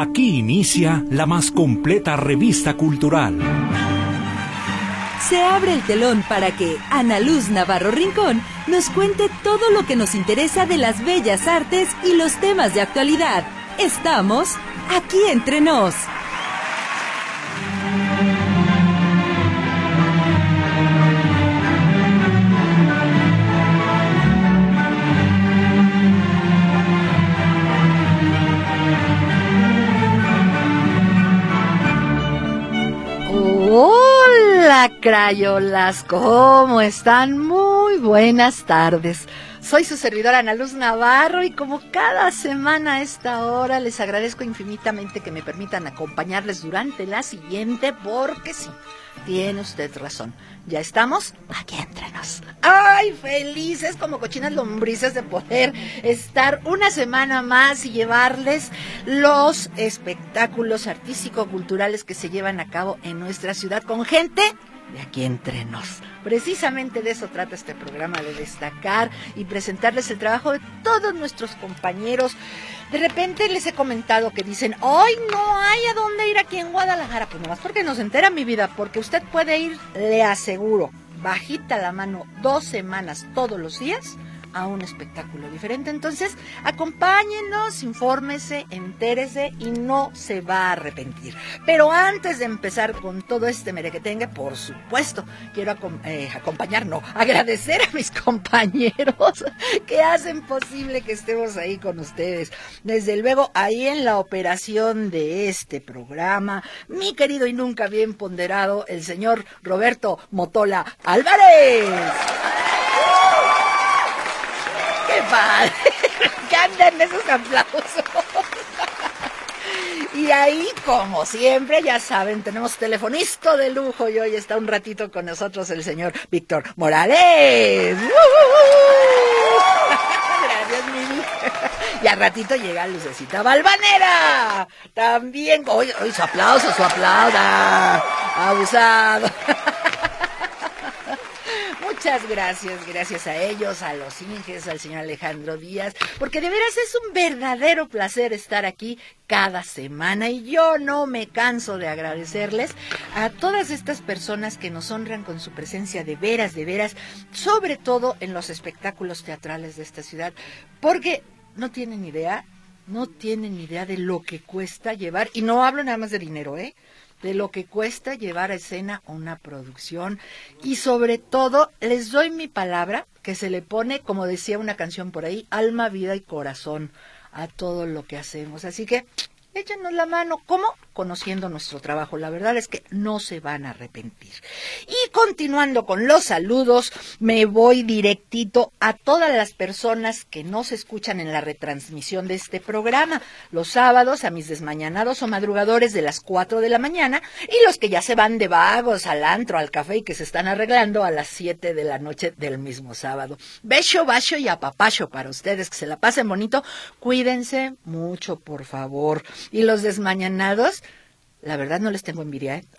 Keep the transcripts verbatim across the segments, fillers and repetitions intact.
Aquí inicia la más completa revista cultural. Se abre el telón para que Ana Luz Navarro Rincón nos cuente todo lo que nos interesa de las bellas artes y los temas de actualidad. Estamos aquí entre nos. Hola, crayolas, ¿cómo están? Muy buenas tardes. Soy su servidora Ana Luz Navarro y como cada semana a esta hora les agradezco infinitamente que me permitan acompañarles durante la siguiente, porque sí, tiene usted razón. Ya estamos aquí entre nos. ¡Ay, felices como cochinas lombrices de poder estar una semana más y llevarles los espectáculos artístico-culturales que se llevan a cabo en nuestra ciudad con gente de aquí entre nos? Precisamente de eso trata este programa, de destacar y presentarles el trabajo de todos nuestros compañeros. De repente les he comentado que dicen, ¡ay, no hay a dónde ir aquí en Guadalajara! Pues nomás porque nos entera, mi vida, porque usted puede ir, le aseguro, bajita la mano, dos semanas todos los días a un espectáculo diferente. Entonces, acompáñenos, infórmese, entérese y no se va a arrepentir. Pero antes de empezar con todo este merequetengue, por supuesto, quiero eh, acompañar, no, agradecer a mis compañeros que hacen posible que estemos ahí con ustedes. Desde luego, ahí en la operación de este programa, mi querido y nunca bien ponderado, el señor Roberto Motola Álvarez. ¡Qué padre! ¡Que anden esos aplausos! Y ahí, como siempre, ya saben, tenemos telefonista de lujo y hoy está un ratito con nosotros el señor Víctor Morales. Gracias, Mimi. Y al ratito llega Lucecita Valvanera. También, hoy, hoy su aplauso, su aplauso. Abusado. Muchas gracias, gracias a ellos, a los Inges, al señor Alejandro Díaz, porque de veras es un verdadero placer estar aquí cada semana y yo no me canso de agradecerles a todas estas personas que nos honran con su presencia de veras, de veras, sobre todo en los espectáculos teatrales de esta ciudad, porque no tienen idea, no tienen idea de lo que cuesta llevar, y no hablo nada más de dinero, ¿eh? de lo que cuesta llevar a escena una producción y sobre todo les doy mi palabra que se le pone, como decía una canción por ahí, alma, vida y corazón a todo lo que hacemos. Así que échenos la mano. ¿Cómo? Conociendo nuestro trabajo. La verdad es que no se van a arrepentir. Y continuando con los saludos, me voy directito a todas las personas que nos escuchan en la retransmisión de este programa. Los sábados a mis desmañanados o madrugadores de las cuatro de la mañana y los que ya se van de vagos al antro, al café y que se están arreglando a las siete de la noche del mismo sábado. Beso, bacho y apapacho para ustedes. Que se la pasen bonito. Cuídense mucho, por favor. Y los desmañanados, la verdad no les tengo envidia, ¿eh?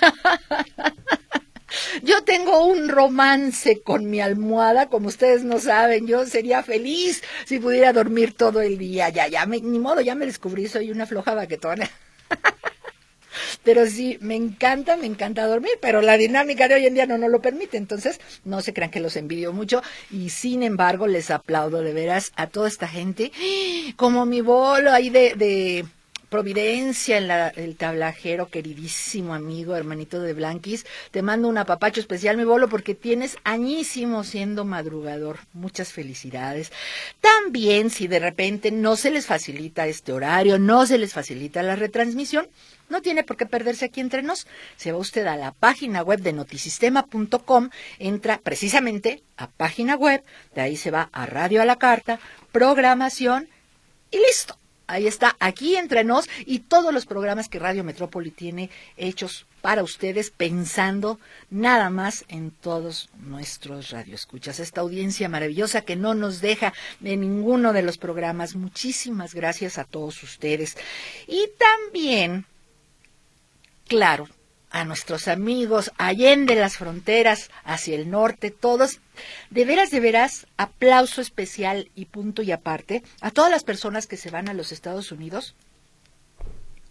Yo tengo un romance con mi almohada, como ustedes no saben. Yo sería feliz si pudiera dormir todo el día. Ya, ya, me, ni modo, ya me descubrí, soy una floja baquetona. Pero sí, me encanta, me encanta dormir, pero la dinámica de hoy en día no nos lo permite, entonces no se crean que los envidio mucho y sin embargo les aplaudo de veras a toda esta gente, como mi bolo ahí de... de Providencia, en la, el tablajero, queridísimo amigo, hermanito de Blanquis, te mando un apapacho especial, mi bolo, porque tienes añísimo siendo madrugador. Muchas felicidades. También, si de repente no se les facilita este horario, no se les facilita la retransmisión, no tiene por qué perderse aquí entre nos. Se va usted a la página web de notisistema punto com, entra precisamente a página web, de ahí se va a Radio a la Carta, programación y listo. Ahí está, aquí entre nos y todos los programas que Radio Metrópoli tiene hechos para ustedes, pensando nada más en todos nuestros radioescuchas. Esta audiencia maravillosa que no nos deja de ninguno de los programas. Muchísimas gracias a todos ustedes. Y también, claro, a nuestros amigos allende las fronteras, hacia el norte, todos, de veras, de veras, aplauso especial y punto y aparte a todas las personas que se van a los Estados Unidos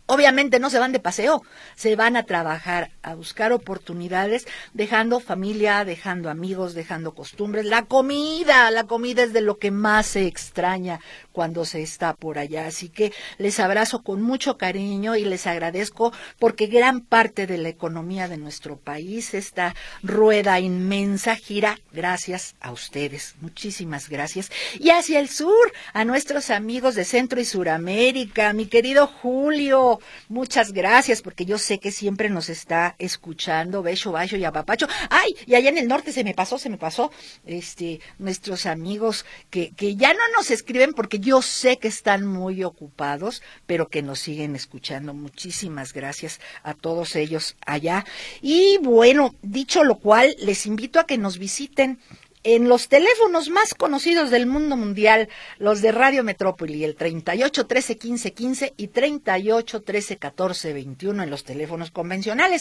Obviamente no se van de paseo, se van a trabajar, a buscar oportunidades, dejando familia, dejando amigos, dejando costumbres. La comida, la comida es de lo que más se extraña cuando se está por allá. Así que les abrazo con mucho cariño y les agradezco porque gran parte de la economía de nuestro país, esta rueda inmensa, gira gracias a ustedes. Muchísimas gracias. Y hacia el sur, a nuestros amigos de Centro y Suramérica, mi querido Julio, muchas gracias, porque yo sé que siempre nos está escuchando, beso, bayo y apapacho. Ay, y allá en el norte se me pasó, se me pasó, este, nuestros amigos que, que ya no nos escriben porque yo sé que están muy ocupados, pero que nos siguen escuchando. Muchísimas gracias a todos ellos allá. Y bueno, dicho lo cual, les invito a que nos visiten en los teléfonos más conocidos del mundo mundial, los de Radio Metrópoli, el treinta y ocho, trece, quince, quince y treinta y ocho, trece, catorce, veintiuno en los teléfonos convencionales.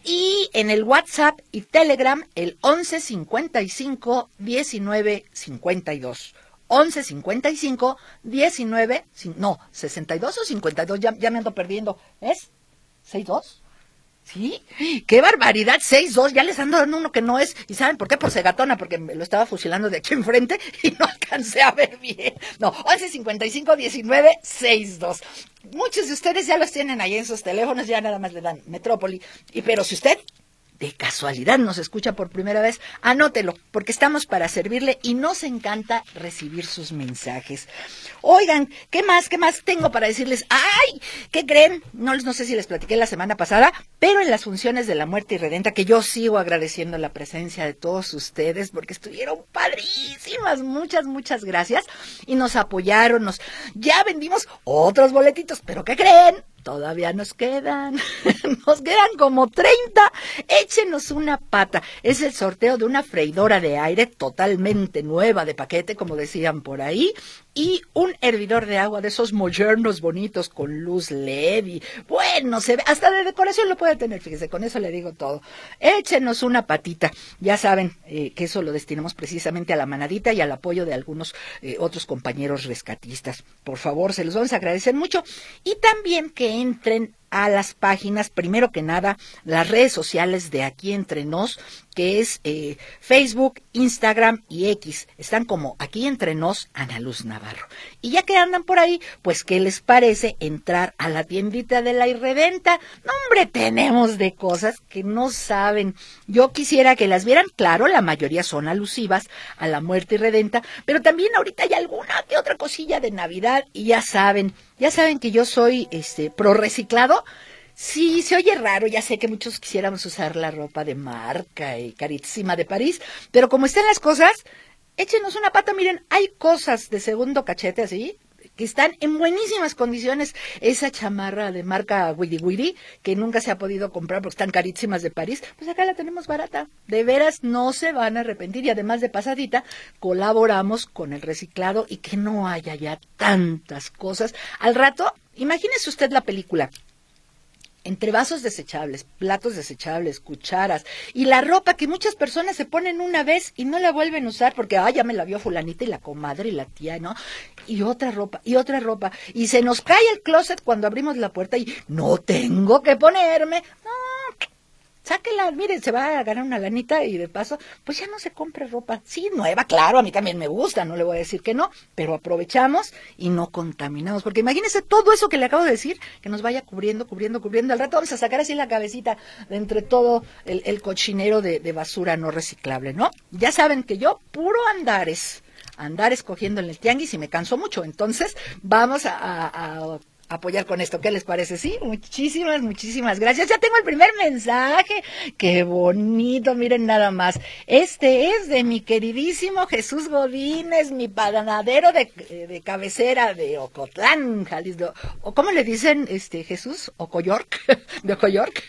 Y en el WhatsApp y Telegram, el once cincuenta y cinco, diecinueve cincuenta y dos. once cincuenta y cinco, diecinueve, no, sesenta y dos o cincuenta y dos, ya, ya me ando perdiendo. ¿Es? ¿sesenta y dos? ¿Sí? ¡Qué barbaridad! seis dos, ya les ando dando uno que no es. ¿Y saben por qué? Por cegatona, porque me lo estaba fusilando de aquí enfrente y no alcancé a ver bien. No, once cincuenta y cinco, diecinueve, sesenta y dos. Muchos de ustedes ya los tienen ahí en sus teléfonos, ya nada más le dan Metrópoli. Y pero si usted de casualidad nos escucha por primera vez, anótelo, porque estamos para servirle y nos encanta recibir sus mensajes. Oigan, ¿qué más, qué más tengo para decirles? ¡Ay! ¿Qué creen? No, no sé si les platiqué la semana pasada, pero en las funciones de La Muerte Irredenta, que yo sigo agradeciendo la presencia de todos ustedes, porque estuvieron padrísimas, muchas, muchas gracias, y nos apoyaron, nos ya vendimos otros boletitos, pero ¿qué creen? Todavía nos quedan, nos quedan como treinta, échenos una pata. Es el sorteo de una freidora de aire totalmente nueva de paquete, como decían por ahí, y un hervidor de agua de esos modernos bonitos con luz L E D y bueno, se ve, hasta de decoración lo puede tener, fíjese, con eso le digo todo. Échenos una patita, ya saben eh, que eso lo destinamos precisamente a la manadita y al apoyo de algunos eh, otros compañeros rescatistas. Por favor, se los vamos a agradecer mucho y también que entren a las páginas, primero que nada, las redes sociales de Aquí Entre Nos, que es eh, Facebook, Instagram y X. Están como Aquí Entre Nos, Ana Luz Navarro. Y ya que andan por ahí, pues, ¿qué les parece entrar a la tiendita de la Irredenta? No, hombre, tenemos de cosas que no saben. Yo quisiera que las vieran, claro, la mayoría son alusivas a La Muerte Irredenta, pero también ahorita hay alguna que otra cosilla de Navidad y ya saben, ya saben que yo soy este pro reciclado. Sí, se oye raro, ya sé que muchos quisiéramos usar la ropa de marca y carísima de París, pero como están las cosas, échenos una pata, miren, hay cosas de segundo cachete así, que están en buenísimas condiciones. Esa chamarra de marca Widi Widi, que nunca se ha podido comprar porque están carísimas de París, pues acá la tenemos barata. De veras, no se van a arrepentir. Y además de pasadita, colaboramos con el reciclado y que no haya ya tantas cosas. Al rato, imagínese usted la película. Entre vasos desechables, platos desechables, cucharas y la ropa que muchas personas se ponen una vez y no la vuelven a usar porque, ah, ya me la vio fulanita y la comadre y la tía, ¿no? Y otra ropa, y otra ropa. Y se nos cae el closet cuando abrimos la puerta y no tengo que ponerme. No, sáquela, miren, se va a ganar una lanita y de paso, pues ya no se compra ropa. Sí, nueva, claro, a mí también me gusta, no le voy a decir que no, pero aprovechamos y no contaminamos. Porque imagínense todo eso que le acabo de decir, que nos vaya cubriendo, cubriendo, cubriendo. Al rato vamos a sacar así la cabecita de entre todo el, el cochinero de, de basura no reciclable, ¿no? Ya saben que yo, puro andares, andares cogiendo en el tianguis y me canso mucho. Entonces, vamos a... a, a apoyar con esto, ¿qué les parece? Sí, muchísimas, muchísimas gracias. Ya tengo el primer mensaje. Qué bonito, miren nada más. Este es de mi queridísimo Jesús Godínez, mi panadero de, de cabecera de Ocotlán, Jalisco. ¿O cómo le dicen, este Jesús? ¿Ocoyork? ¿De Ocoyork?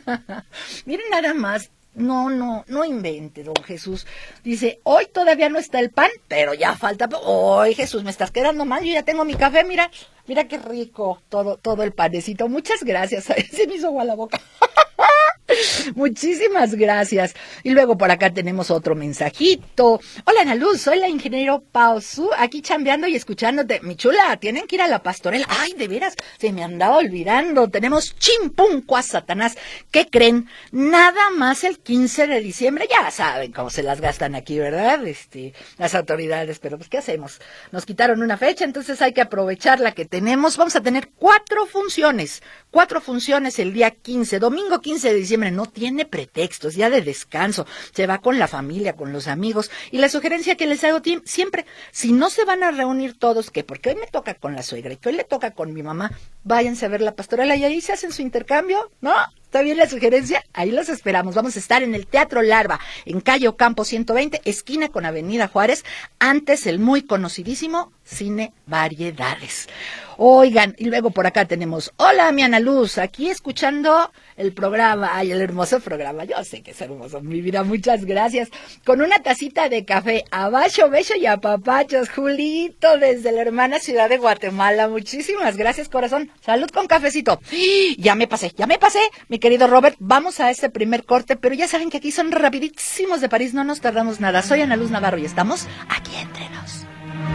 Miren nada más. No, no, no invente, don Jesús. Dice, hoy todavía no está el pan, pero ya falta. Hoy, Jesús, me estás quedando mal, yo ya tengo mi café, mira, mira qué rico, todo, todo el panecito. Muchas gracias, se me hizo agua la boca. Muchísimas gracias. Y luego por acá tenemos otro mensajito. Hola, Ana Luz, soy la ingeniero Pausu, aquí chambeando y escuchándote. Mi chula, tienen que ir a la pastorela. Ay, de veras, se me andaba olvidando. Tenemos chimpún a Satanás. ¿Qué creen? Nada más el quince de diciembre. Ya saben cómo se las gastan aquí, ¿verdad? Este, las autoridades, pero pues ¿qué hacemos? Nos quitaron una fecha, entonces hay que aprovechar la que tenemos. Vamos a tener cuatro funciones. Cuatro funciones el día quince, domingo quince de diciembre. No tiene pretextos, día de descanso. Se va con la familia, con los amigos. Y la sugerencia que les hago siempre, si no se van a reunir todos, que porque hoy me toca con la suegra y que hoy le toca con mi mamá, váyanse a ver la pastorela y ahí se hacen su intercambio, ¿no? ¿Está bien la sugerencia? Ahí los esperamos. Vamos a estar en el Teatro Larva, en calle Ocampo ciento veinte, esquina con Avenida Juárez, antes el muy conocidísimo Cine Variedades. Oigan, y luego por acá tenemos, hola, mi Ana Luz, aquí escuchando el programa, ay, el hermoso programa, yo sé que es hermoso, mi vida, muchas gracias, con una tacita de café, abajo, beso y apapachos, Julito, desde la hermana ciudad de Guatemala, muchísimas gracias, corazón, salud con cafecito. Ya me pasé, ya me pasé, mi querido Robert, vamos a este primer corte, pero ya saben que aquí son rapidísimos de París, no nos tardamos nada, soy Ana Luz Navarro y estamos aquí entre nos.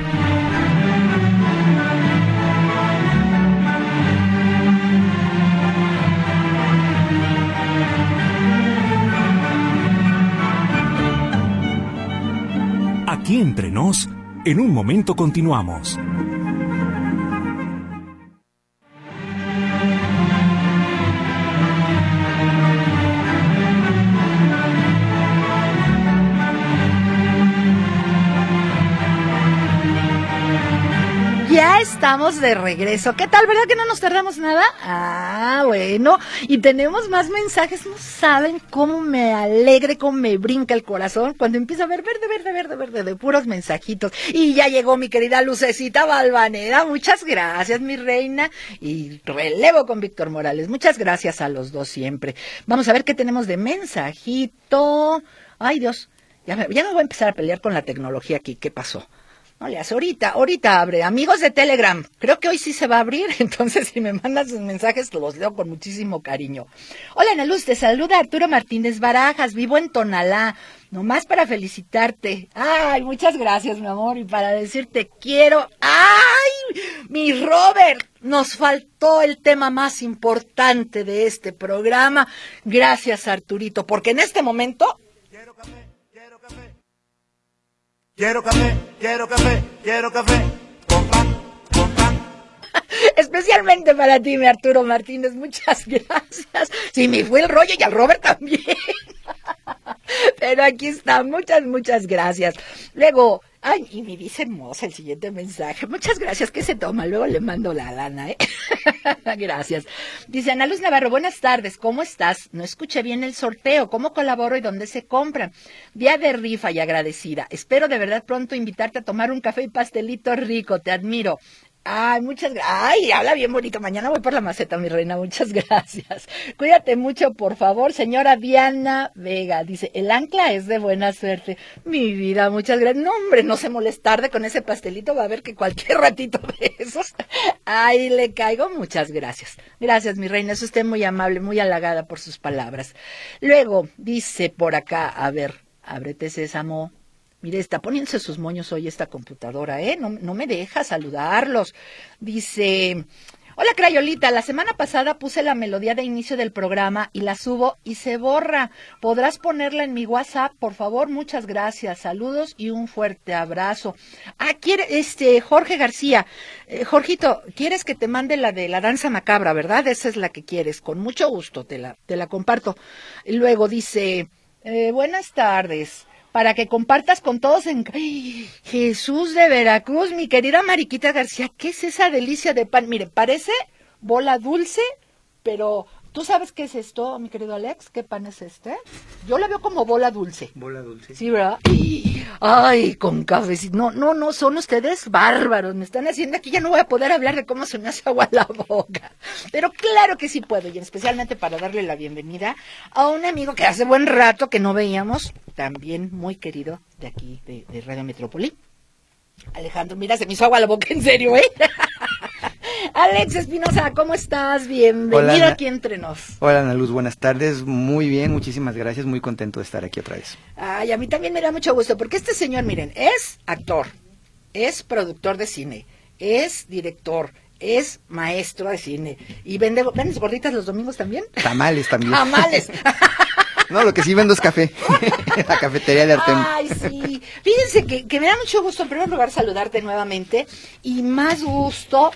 Aquí entre nos, en un momento continuamos. Ya estamos de regreso. ¿Qué tal, verdad que no nos tardamos nada? Ah, bueno. Y tenemos más mensajes. No saben cómo me alegre, cómo me brinca el corazón cuando empiezo a ver verde, verde, verde, verde, de puros mensajitos. Y ya llegó mi querida Lucecita Balvanera. Muchas gracias, mi reina. Y relevo con Víctor Morales. Muchas gracias a los dos siempre. Vamos a ver qué tenemos de mensajito. Ay, Dios. Ya me, ya me voy a empezar a pelear con la tecnología aquí. ¿Qué pasó? No le hace, ahorita, ahorita abre. Amigos de Telegram, creo que hoy sí se va a abrir, entonces si me mandan sus mensajes los leo con muchísimo cariño. Hola, Ana Luz, te saluda Arturo Martínez Barajas, vivo en Tonalá, nomás para felicitarte. Ay, muchas gracias, mi amor, y para decirte quiero. ¡Ay, mi Robert! Nos faltó el tema más importante de este programa. Gracias, Arturito, porque en este momento... Quiero café, quiero café. Quiero café, quiero café, quiero café, con pan, con pan. Especialmente para ti, mi Arturo Martínez, muchas gracias. Sí, me fue el rollo y al Robert también. Pero aquí está, muchas, muchas gracias. Luego, ay, y me dice hermosa el siguiente mensaje. Muchas gracias, ¿qué se toma? Luego le mando la lana, ¿eh? Gracias. Dice Ana Luz Navarro, buenas tardes, ¿cómo estás? No escuché bien el sorteo, ¿cómo colaboro y dónde se compran? Día de rifa y agradecida. Espero de verdad pronto invitarte a tomar un café y pastelito rico, te admiro. Ay, muchas gracias. Ay, habla bien bonito. Mañana voy por la maceta, mi reina. Muchas gracias. Cuídate mucho, por favor. Señora Diana Vega dice, el ancla es de buena suerte. Mi vida, muchas gracias. No, hombre, no se molestarde con ese pastelito. Va a ver que cualquier ratito de esos. Ay, le caigo. Muchas gracias. Gracias, mi reina. Es usted muy amable, muy halagada por sus palabras. Luego, dice por acá, a ver, ábrete sésamo. Mire, está poniéndose sus moños hoy esta computadora, ¿eh? No, no me deja saludarlos. Dice, hola, Crayolita, la semana pasada puse la melodía de inicio del programa y la subo y se borra. ¿Podrás ponerla en mi WhatsApp, por favor? Muchas gracias. Saludos y un fuerte abrazo. Ah, quiere, este, Jorge García. Eh, Jorgito, ¿quieres que te mande la de la danza macabra, verdad? Esa es la que quieres. Con mucho gusto te la, te la comparto. Y luego dice, eh, buenas tardes. Para que compartas con todos en... ¡Ay! Jesús de Veracruz, mi querida Mariquita García, ¿qué es esa delicia de pan? Mire, parece bola dulce, pero ¿tú sabes qué es esto, mi querido Alex? ¿Qué pan es este? Yo la veo como bola dulce. Bola dulce. Sí, ¿verdad? Y... ay, con cafecito. No, no, no, son ustedes bárbaros. Me están haciendo aquí, ya no voy a poder hablar de cómo se me hace agua la boca. Pero claro que sí puedo, y especialmente para darle la bienvenida a un amigo que hace buen rato que no veíamos, también muy querido de aquí, de, de Radio Metrópoli. Alejandro, mira, se me hizo agua la boca, en serio, ¿eh? Alex Espinosa, ¿cómo estás? Bienvenido Hola, aquí entre nos. Hola Ana Luz, buenas tardes, muy bien, muchísimas gracias, muy contento de estar aquí otra vez. Ay, a mí también me da mucho gusto, porque este señor, miren, es actor, es productor de cine, es director, es maestro de cine, y vende, ¿vendes gorditas los domingos también? Tamales también. Tamales. No, lo que sí vendo es café, la cafetería de Artem. Ay, sí. Fíjense que, que me da mucho gusto, en primer lugar, saludarte nuevamente, y más gusto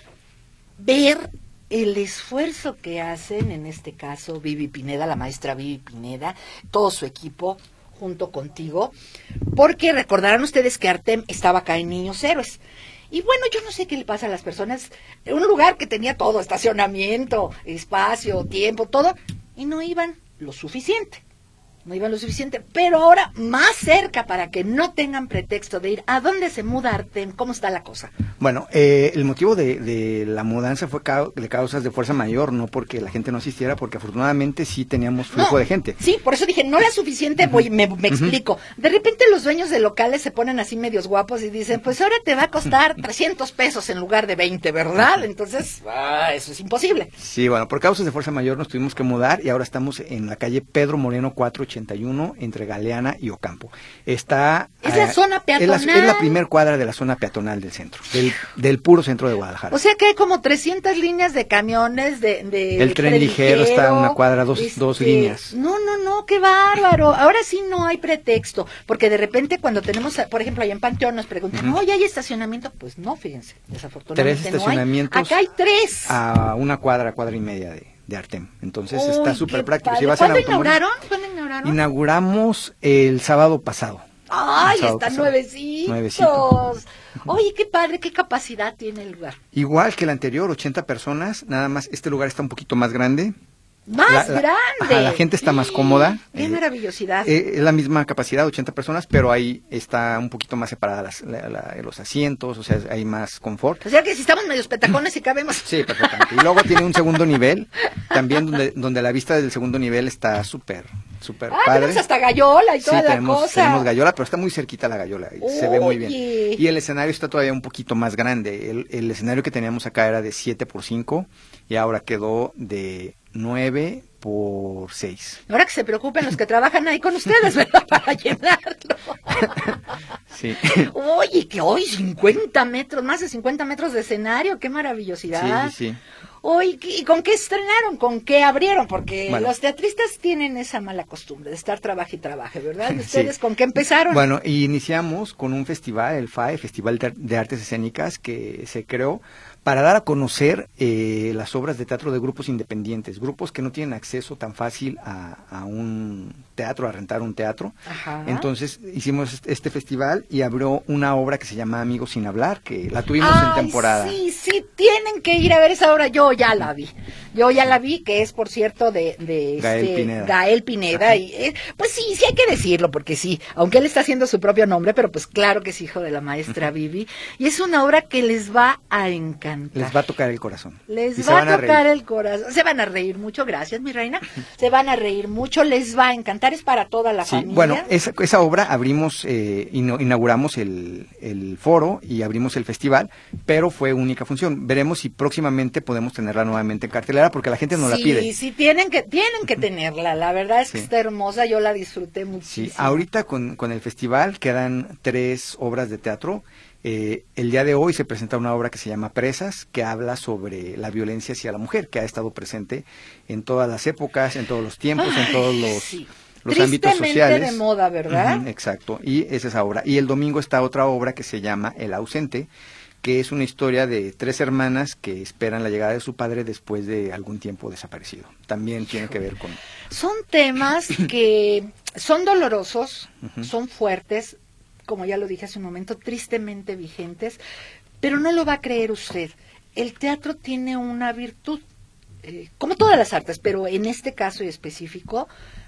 ver el esfuerzo que hacen, en este caso, Vivi Pineda, la maestra Vivi Pineda, todo su equipo, junto contigo, porque recordarán ustedes que Artem estaba acá en Niños Héroes. Y bueno, yo no sé qué le pasa a las personas, en un lugar que tenía todo, estacionamiento, espacio, tiempo, todo, y no iban lo suficiente. No iban lo suficiente, pero ahora más cerca para que no tengan pretexto de ir. ¿A dónde se muda Artem? ¿Cómo está la cosa? Bueno, eh, el motivo de, de la mudanza fue ca de causas de fuerza mayor, no porque la gente no asistiera, porque afortunadamente sí teníamos flujo no, de gente. Sí, por eso dije, no la suficiente, voy, me, me explico. De repente los dueños de locales se ponen así medios guapos y dicen, pues ahora te va a costar trescientos pesos en lugar de veinte, ¿verdad? Entonces, ah, eso es imposible. Sí, bueno, por causas de fuerza mayor nos tuvimos que mudar y ahora estamos en la calle Pedro Moreno cuatro ochenta y uno entre Galeana y Ocampo. Está es la eh, zona peatonal. Es la, es la primer cuadra de la zona peatonal del centro, del, del puro centro de Guadalajara. O sea que hay como trescientas líneas de camiones, de... de el tren ligero está a una cuadra, dos, este, dos líneas. No, no, no, qué bárbaro. Ahora sí no hay pretexto, porque de repente cuando tenemos, por ejemplo, allá en Panteón nos preguntan, uh-huh. oye, ¿hay estacionamiento? Pues no, fíjense, desafortunadamente tres estacionamientos no hay. Acá hay tres. A una cuadra, cuadra y media de... de Artem, entonces Uy, está súper práctico. Si vas ¿Cuándo inauguraron? ¿Cuándo inauguraron? Inauguramos el sábado pasado. Ay, sábado están pasado. nuevecitos. Nuevecitos. Oye, qué padre, qué capacidad tiene el lugar. Igual que el anterior, ochenta personas, nada más este lugar está un poquito más grande. Más la, la, grande. Ajá, la gente está más cómoda. Qué eh, maravillosidad. Eh, es la misma capacidad, ochenta personas, pero ahí está un poquito más separadas la, la, los asientos, o sea, hay más confort. O sea que si estamos medios petacones y cabemos. Sí, perfectamente. Y luego tiene un segundo nivel, también donde, donde la vista del segundo nivel está súper, súper ah, padre. Tenemos hasta gallola y toda sí, la tenemos, cosa. tenemos gallola, pero está muy cerquita la gallola, y Oye. se ve muy bien. Y el escenario está todavía un poquito más grande. El, el escenario que teníamos acá era de siete por cinco y ahora quedó de nueve por seis. Ahora que se preocupen los que trabajan ahí con ustedes, ¿verdad? Para llenarlo. Sí. Oye, que hoy cincuenta metros, más de cincuenta metros de escenario, qué maravillosidad. Sí, sí. Oye, ¿y con qué estrenaron? ¿Con qué abrieron? Porque bueno. los teatristas tienen esa mala costumbre de estar trabaje y trabaje, ¿verdad? ¿Y ustedes sí. con qué empezaron? Bueno, iniciamos con un festival, el F A E, Festival de Artes Escénicas, que se creó para dar a conocer eh, las obras de teatro de grupos independientes, grupos que no tienen acceso tan fácil a, a un teatro, a rentar un teatro. Ajá. Entonces hicimos este festival y abrió una obra que se llama Amigos sin hablar, que la tuvimos Ay, en temporada. Sí, sí, tienen que ir a ver esa obra. Yo ya la vi. Yo ya la vi, que es, por cierto, de, de Gael este, Pineda. Gael Pineda. Y, eh, pues sí, sí hay que decirlo, porque sí, aunque él está haciendo su propio nombre, pero pues claro que es hijo de la maestra uh-huh. Vivi. Y es una obra que les va a encantar. Les va a tocar el corazón. Les va a tocar el corazón. Se van a reír mucho, gracias, mi reina. Se van a reír mucho, les va a encantar. Es para toda la sí, familia. Bueno, esa, esa obra abrimos, eh, inauguramos el, el foro y abrimos el festival, pero fue única función. Veremos si próximamente podemos tenerla nuevamente en cartelera, porque la gente nos sí, la pide. Sí, sí, tienen que, tienen que tenerla. La verdad es que sí. está hermosa, yo la disfruté muchísimo. Sí, ahorita con, con el festival quedan tres obras de teatro. Eh, el día de hoy se presenta una obra que se llama Presas, que habla sobre la violencia hacia la mujer, que ha estado presente en todas las épocas, en todos los tiempos, Ay, en todos los, sí. los ámbitos sociales. de moda, ¿verdad? Uh-huh, exacto, y esa es esa obra. Y el domingo está otra obra que se llama El ausente, que es una historia de tres hermanas que esperan la llegada de su padre después de algún tiempo desaparecido. También tiene que ver con... Son temas que son dolorosos, uh-huh. son fuertes, como ya lo dije hace un momento, tristemente vigentes, pero no lo va a creer usted. El teatro tiene una virtud, eh, como todas las artes, pero en este caso específico,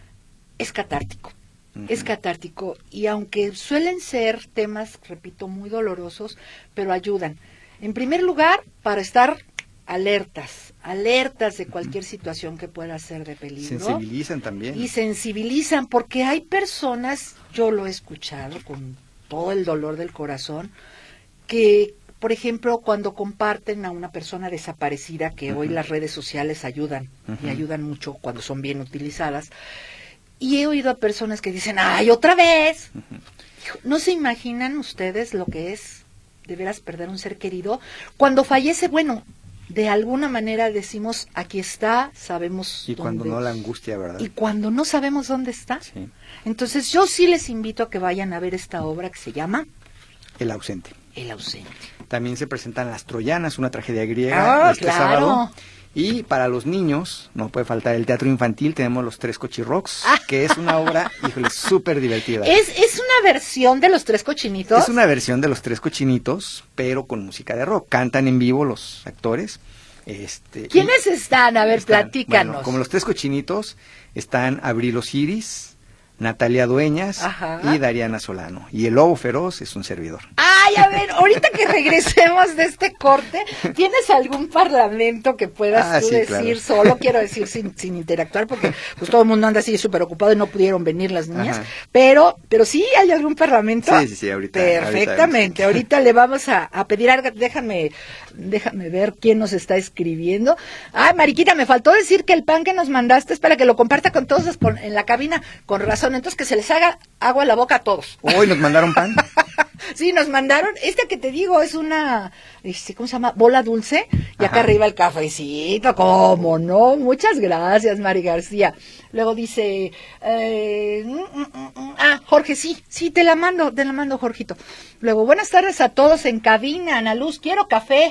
es catártico. Uh-huh. Es catártico, y aunque suelen ser temas, repito, muy dolorosos, pero ayudan. En primer lugar, para estar alertas, alertas de cualquier situación que pueda ser de peligro. Sensibilizan también. Y sensibilizan, porque hay personas, yo lo he escuchado con todo el dolor del corazón, que por ejemplo, cuando comparten a una persona desaparecida, que uh-huh. hoy las redes sociales ayudan, uh-huh. y ayudan mucho cuando son bien utilizadas, y he oído a personas que dicen, ¡ay, otra vez! Uh-huh. ¿No se imaginan ustedes lo que es de veras perder un ser querido? Cuando fallece, bueno, de alguna manera decimos, aquí está, sabemos y dónde. cuando no, la angustia, ¿verdad? Y cuando no sabemos dónde está. Sí. Entonces yo sí les invito a que vayan a ver esta obra que se llama El ausente. El ausente. También se presentan Las Troyanas, una tragedia griega, ah, este claro. sábado. Y para los niños, no puede faltar el teatro infantil, tenemos Los Tres Cochirrocks, ah. que es una obra, híjole, súper divertida. ¿Es, ¿Es una versión de Los Tres Cochinitos? Es una versión de Los Tres Cochinitos, pero con música de rock. Cantan en vivo los actores. Este, ¿Quiénes están? A ver, están, platícanos. Bueno, como Los Tres Cochinitos, están Abril Osiris, Natalia Dueñas Ajá. y Dariana Solano. Y el Lobo Feroz es un servidor. Ay, a ver, ahorita que regresemos de este corte, ¿tienes algún parlamento que puedas ah, tú sí, decir claro. solo? Quiero decir sin, sin interactuar, porque pues todo el mundo anda así súper ocupado y no pudieron venir las niñas. Ajá. Pero, pero sí hay algún parlamento. Sí, sí, sí, ahorita. Perfectamente, ahorita, ahorita le vamos a, a pedir algo. Déjame, déjame ver quién nos está escribiendo. Ay, Mariquita, me faltó decir que el pan que nos mandaste es para que lo comparta con todos con, en la cabina. Con razón, entonces que se les haga agua a la boca a todos. Hoy nos mandaron pan. Sí, nos mandaron, esta que te digo es una, este, ¿cómo se llama? Bola dulce, y acá Ajá. arriba el cafecito, ¿cómo no? Muchas gracias, Mari García. Luego dice, eh, mm, mm, mm, ah, Jorge, sí, sí, te la mando, te la mando, Jorgito. Luego, buenas tardes a todos en cabina, Ana Luz, quiero café.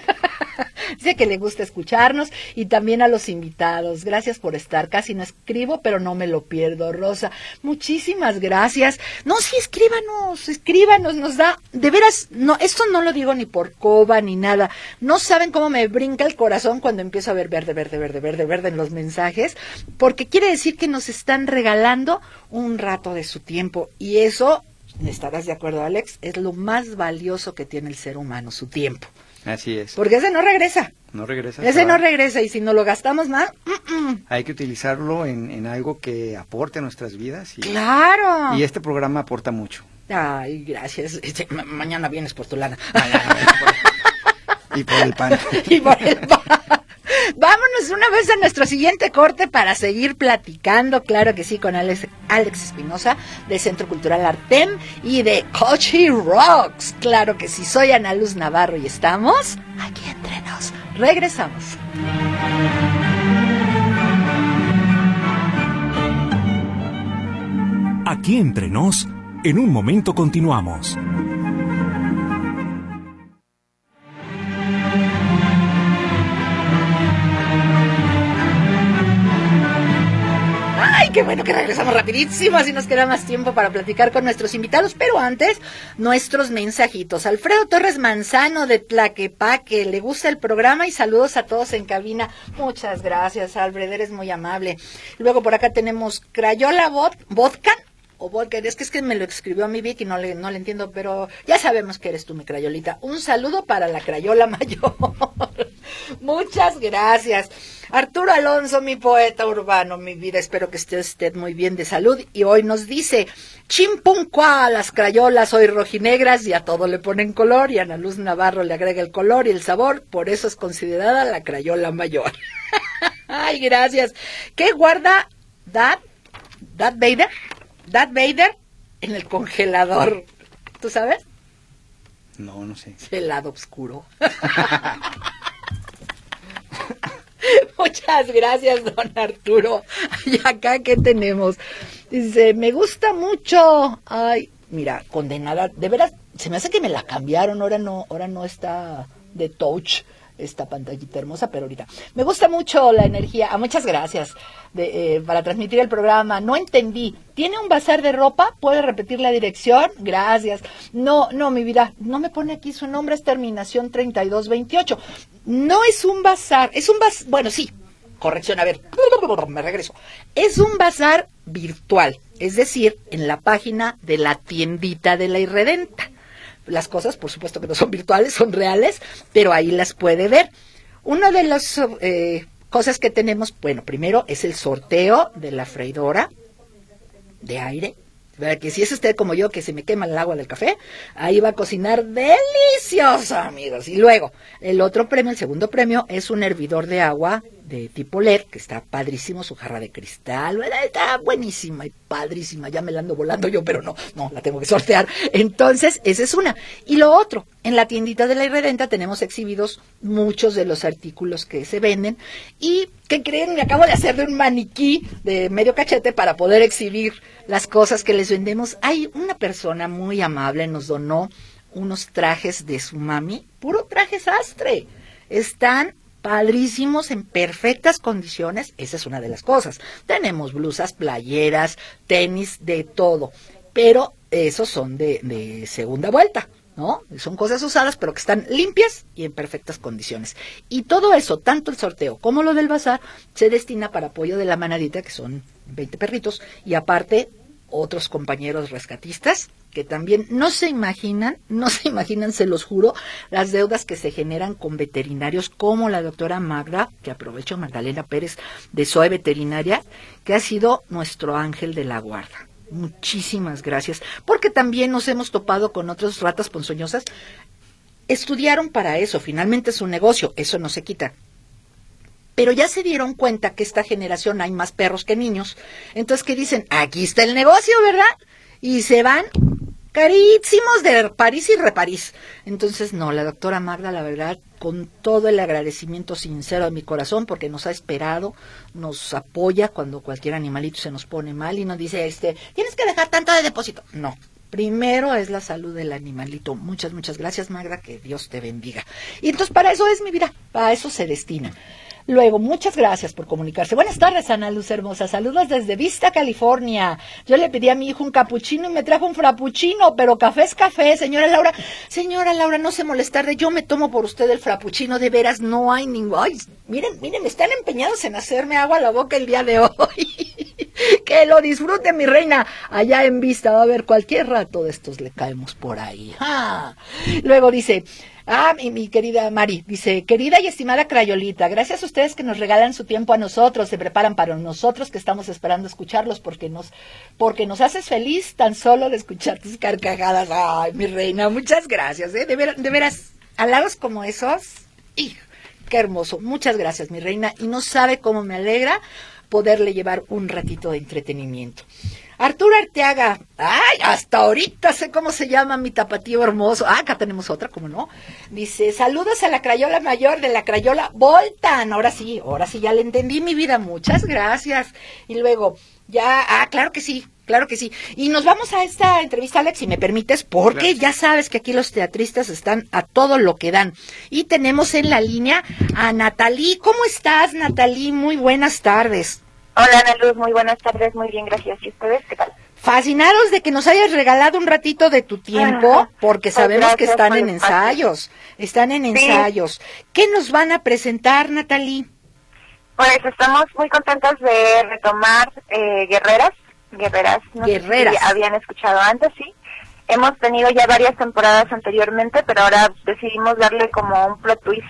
Dice que le gusta escucharnos y también a los invitados. Gracias por estar. Casi no escribo, pero no me lo pierdo, Rosa. Muchísimas gracias. No, sí, escríbanos, escríbanos, nos da, de veras, no, esto no lo digo ni por coba ni nada. No saben cómo me brinca el corazón cuando empiezo a ver verde, verde, verde, verde, verde en los mensajes, porque quiere decir que nos están regalando un rato de su tiempo y eso, estarás de acuerdo, Alex, es lo más valioso que tiene el ser humano, su tiempo. Así es. Porque ese no regresa. No regresa. Ese no regresa y si no lo gastamos más... Mm, mm. Hay que utilizarlo en, en algo que aporte a nuestras vidas. Y, claro. Y este programa aporta mucho. Ay, gracias. Este, ma- mañana vienes por tu lana. Mañana vienes por- y por el pan. Y por el pan. Vámonos una vez a nuestro siguiente corte para seguir platicando, claro que sí, con Alex, Alex Espinosa del Centro Cultural Artem y de Cochirocks. Claro que sí, soy Ana Luz Navarro y estamos aquí entre nos. Regresamos. Aquí entre nos, en un momento continuamos. Ay, qué bueno que regresamos rapidísimo, así nos queda más tiempo para platicar con nuestros invitados, pero antes, nuestros mensajitos. Alfredo Torres Manzano de Tlaquepaque, le gusta el programa y saludos a todos en cabina. Muchas gracias, Alfredo, eres muy amable. Luego por acá tenemos Crayola Vod- Vodka, o vodka, es que es que me lo escribió a mi Vic y no le, no le entiendo, pero ya sabemos que eres tú, mi crayolita. Un saludo para la Crayola Mayor. Muchas gracias. Arturo Alonso, mi poeta urbano, mi vida, espero que esté usted muy bien de salud. Y hoy nos dice, chimpuncua, las crayolas hoy rojinegras y a todo le ponen color, y Ana Luz Navarro le agrega el color y el sabor, por eso es considerada la Crayola Mayor. Ay, gracias. ¿Qué guarda Darth, Darth Vader? Darth Vader en el congelador. ¿Tú sabes? No, no sé. El lado oscuro. Muchas gracias, don Arturo. Y acá, ¿qué tenemos? Dice, me gusta mucho. Ay, mira, condenada. De veras, se me hace que me la cambiaron. Ahora no, ahora no está de touch esta pantallita hermosa, pero ahorita. Me gusta mucho la energía. Ah, muchas gracias de, eh, para transmitir el programa. No entendí. ¿Tiene un bazar de ropa? ¿Puede repetir la dirección? Gracias. No, no, mi vida. No me pone aquí su nombre. Es terminación treinta y dos veintiocho. No es un bazar. Es un bazar. Bueno, sí. Corrección, a ver. Me regreso. Es un bazar virtual. Es decir, en la página de la tiendita de la Irredenta. Las cosas, por supuesto que no son virtuales, son reales, pero ahí las puede ver. Una de las eh, cosas que tenemos, bueno, primero es el sorteo de la freidora de aire. Que si es usted como yo, que se me quema el agua del café, ahí va a cocinar delicioso, amigos. Y luego, el otro premio, el segundo premio, es un hervidor de agua de tipo L E D, que está padrísimo, su jarra de cristal, está buenísima y padrísima, ya me la ando volando yo, pero no, no, la tengo que sortear. Entonces, esa es una. Y lo otro, en la tiendita de la Irredenta tenemos exhibidos muchos de los artículos que se venden, y, ¿qué creen? Me acabo de hacer de un maniquí de medio cachete para poder exhibir las cosas que les vendemos. Hay una persona muy amable, nos donó unos trajes de su mami, puro traje sastre, están padrísimos, en perfectas condiciones. Esa es una de las cosas. Tenemos blusas, playeras, tenis, de todo, pero esos son de, de segunda vuelta, ¿no? Son cosas usadas, pero que están limpias y en perfectas condiciones. Y todo eso, tanto el sorteo como lo del bazar, se destina para apoyo de la manadita, que son veinte perritos, y aparte otros compañeros rescatistas que también no se imaginan, no se imaginan, se los juro, las deudas que se generan con veterinarios como la doctora Magda, que aprovecho, Magdalena Pérez, de S O E Veterinaria, que ha sido nuestro ángel de la guarda. Muchísimas gracias, porque también nos hemos topado con otras ratas ponzoñosas. Estudiaron para eso, finalmente es un negocio, eso no se quita. Pero ya se dieron cuenta que esta generación hay más perros que niños. Entonces, ¿qué dicen? Aquí está el negocio, ¿verdad? Y se van carísimos de París y reparís. Entonces, no, la doctora Magda, la verdad, con todo el agradecimiento sincero de mi corazón, porque nos ha esperado, nos apoya cuando cualquier animalito se nos pone mal y nos dice, este, tienes que dejar tanto de depósito. No. Primero es la salud del animalito. Muchas, muchas gracias, Magda, que Dios te bendiga. Y entonces para eso es mi vida, para eso se destina. Luego, muchas gracias por comunicarse. Buenas tardes, Ana Luz hermosa. Saludos desde Vista, California. Yo le pedí a mi hijo un capuchino y me trajo un frappuccino, pero café es café, señora Laura. Señora Laura, no se molestar de yo me tomo por usted el frappuccino, de veras, no hay ningún... Ay, miren, miren, están empeñados en hacerme agua a la boca el día de hoy. Que lo disfrute, mi reina. Allá en Vista va a haber cualquier rato de estos, le caemos por ahí. Ah. Luego dice... Ah, mi, mi querida Mari, dice, querida y estimada Crayolita, gracias a ustedes que nos regalan su tiempo a nosotros, se preparan para nosotros que estamos esperando escucharlos porque nos, porque nos haces feliz tan solo de escuchar tus carcajadas. Ay, mi reina, muchas gracias, ¿eh? De, ver, de veras, halagos como esos, ¡hijo! Qué hermoso, muchas gracias, mi reina, y no sabe cómo me alegra poderle llevar un ratito de entretenimiento. Arturo Arteaga, ay, hasta ahorita sé cómo se llama mi tapatío hermoso. Ah, acá tenemos otra, ¿cómo no? Dice, saludos a la Crayola mayor de la Crayola Voltan. Ahora sí, ahora sí ya le entendí, mi vida, muchas gracias. Y luego, ya, ah, claro que sí, claro que sí. Y nos vamos a esta entrevista, Alex, si me permites, porque gracias. Ya sabes que aquí los teatristas están a todo lo que dan. Y tenemos en la línea a Natalí. ¿Cómo estás, Natalí? Muy buenas tardes. Hola, Ana Luz, muy buenas tardes, muy bien, gracias. ¿Y ustedes qué tal? Fascinados de que nos hayas regalado un ratito de tu tiempo, porque sabemos pues que están en ensayos, están en sí. ensayos. ¿Qué nos van a presentar, Natalí? Pues estamos muy contentos de retomar eh, Guerreras, Guerreras, no Guerreras. sé si habían escuchado antes, sí. Hemos tenido ya varias temporadas anteriormente, pero ahora decidimos darle como un plot twist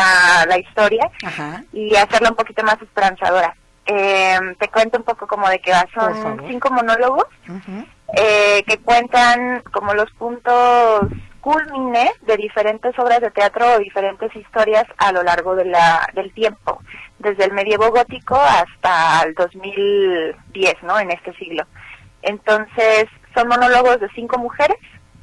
a la historia. Ajá. Y hacerla un poquito más esperanzadora. Eh, te cuento un poco como de qué va. Son cinco monólogos uh-huh. eh, que cuentan como los puntos culmine de diferentes obras de teatro o diferentes historias a lo largo de la del tiempo, desde el medievo gótico hasta el dos mil diez, ¿no? En este siglo. Entonces son monólogos de cinco mujeres,